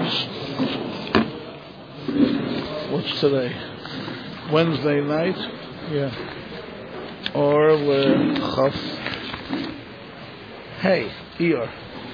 What's today? Wednesday night? Yeah. Or Chaf. Hey, Iyar.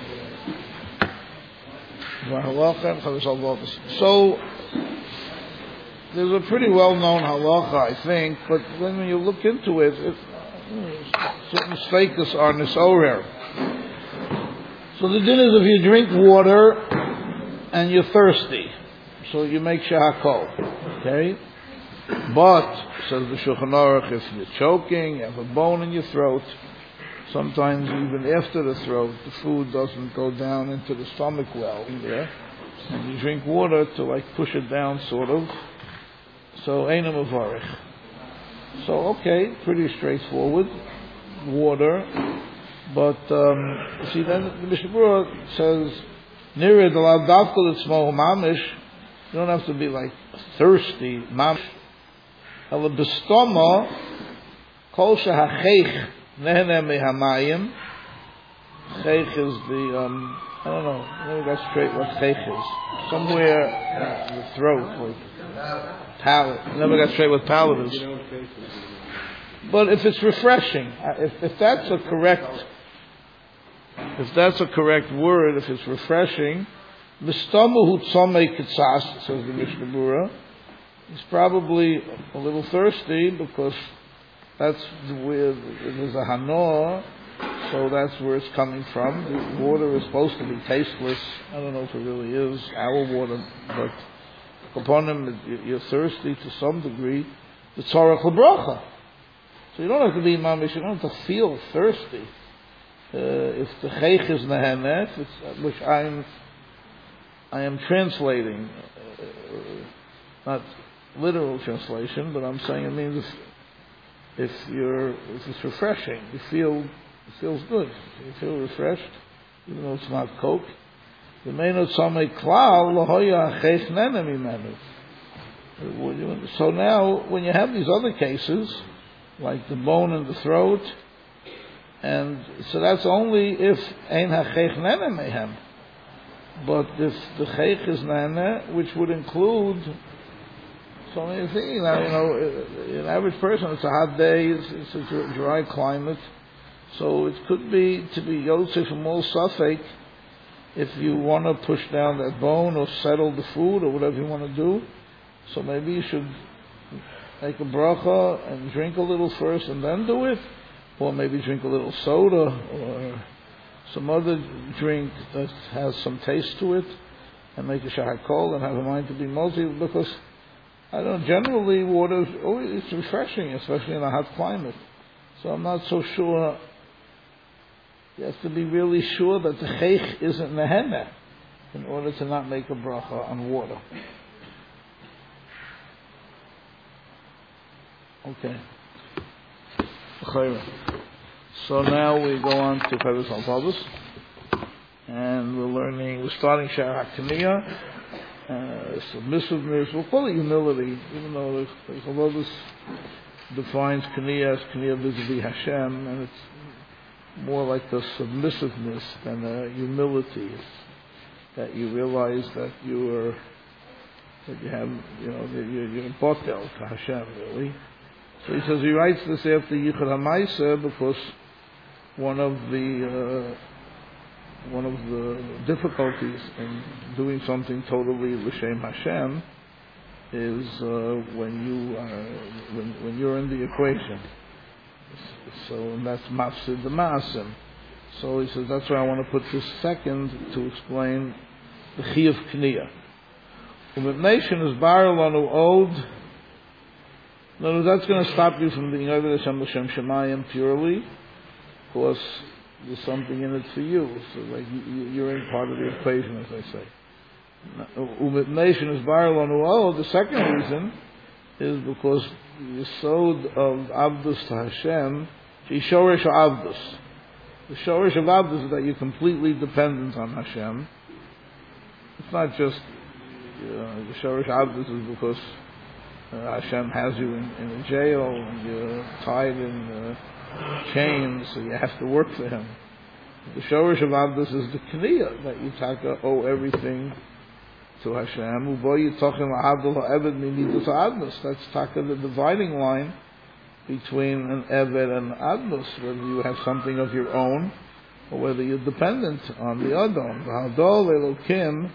So, there's a pretty well-known halacha, I think, but when you look into it, certain status are nisorer. So the din is if you drink water and you're thirsty, so you make shahakol, okay? But, says the Shulchan Aruch, if you're choking, you have a bone in your throat, sometimes even after the throat, the food doesn't go down into the stomach well there, and you drink water to like push it down sort of, so Eina Mavarich. So okay, pretty straightforward, water, but see then the Mishnah Berurah says, Nirid alav davkol etzmo mamish, you don't have to be like thirsty, mamish, ala b'stoma, kol shehacheich nehene mehamayim. Cheich is the, I don't know, I never got straight what cheich is. Somewhere in the throat, like palate. I never got straight what palate is. But if it's refreshing, if that's a correct word, if it's refreshing, Mistamu tzomei kitzas, says the Mishnah Berurah, he's probably a little thirsty because that's where there's a hanoah, so that's where it's coming from. The water is supposed to be tasteless. I don't know if it really is our water, but upon him, you're thirsty to some degree. The tzarech l'bracha. So you don't have to be mamish. You don't have to feel thirsty. If the cheich is neheneh, which I am translating, not literal translation, but I'm saying it means if it's refreshing, it feels good. You feel refreshed, even though it's not Coke. So now, when you have these other cases, like the bone in the throat, and so that's only if ein hacheich nene mehem. But if the cheich is nene, which would include so many things. Now, an average person, it's a hot day, it's a dry climate, so it could be to be yotze from all suffix. If you want to push down that bone or settle the food or whatever you want to do, so maybe you should make a bracha and drink a little first and then do it, or maybe drink a little soda or some other drink that has some taste to it and make a shahakol and have a mind to be multi, because I don't know, generally water is always refreshing, especially in a hot climate. So I'm not so sure. You have to be really sure that the cheich isn't neheneh in order to not make a bracha on water. Okay. So now we go on to Peres Al-Pavus, and we're starting Sha'ar HaKaniyah, submissiveness, we'll call it humility, even though Chavodus defines Kaniyah as Kaniyah vis-a-vis Hashem, and it's more like a submissiveness than a humility. It's that you realize that you're potel to Hashem, really. So he says he writes this after Yichud HaMaaseh because one of the difficulties in doing something totally l'shem Hashem is when you're in the equation. So and that's mafsid the maasim. So he says that's why I want to put this second to explain the chiyuv kniyah. Nation is bar lanu od. No, that's going to stop you from being over the Hashem l'shem shemayim purely, because there's something in it for you. So like you're in part of the equation, as I say. Nation is bar lanu od. The second reason is because the yesod of Abdus to Hashem, the shorish Abdus. The shorish of Abdus is that you're completely dependent on Hashem. It's not just the shorish Abdus is because Hashem has you in a jail and you're tied in chains, so you have to work for Him. The shorish of Abdus is the kniyah, that you owe everything to Hashem. Ubo yitochin la'avdol ha'eved mimidas ha'adnus. That's taka the dividing line between an eved and adnus, whether you have something of your own or whether you're dependent on the Adon. V'hadol elokim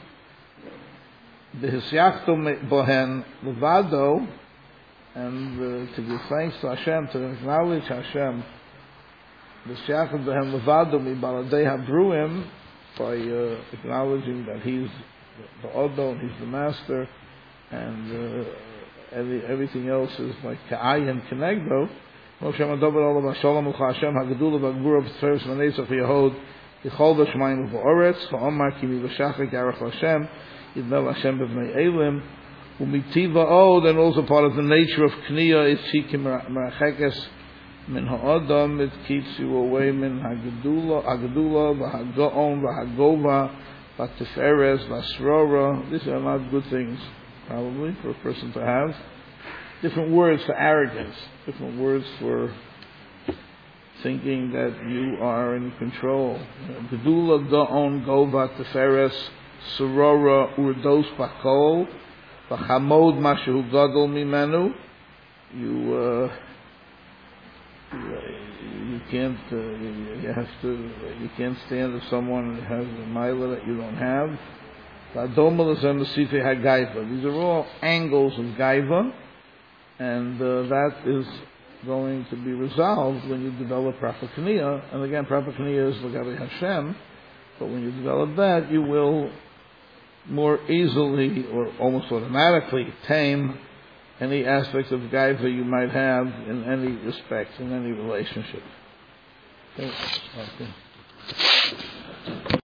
b'hisyachto bohen levado, and to give thanks to Hashem, to acknowledge Hashem, b'hisyachto bohen levado mi baladei habruim, by acknowledging that He's the Adon, He's the Master, and everything else is like ka'ayin kenegdo. Moshe Madaber Olav Shalom Ucha Hashem Hagedula V'Gvura V'Tferes V'Neisach V'Yahod Yichol V'Shmayim V'Oretz V'Omar Kimi V'Shachar Garach Hashem Yidmel Hashem B'Vnei Elim U'Miti V'Od, and also part of the nature of Kniya is Shikim Merachekes Min Ha'Adam, it keeps you away Min Hagedula V'Hagaon V'Hagova V'Tferes V'Asrora. These are not good things, probably, for a person to have. Different words for arrogance, different words for thinking that you are in control. Gedula Gaon Gova Teferes Sorora Urdos Bakol V'Chamod Mashu Gadol Mimenu. You can't stand if someone has a mila that you don't have. These are all angles of gaiva, and that is going to be resolved when you develop proper kniya. And again, proper kniya is l'gabe Hashem, but when you develop that, you will more easily or almost automatically tame any aspect of gaiva you might have in any respect, in any relationship. Okay.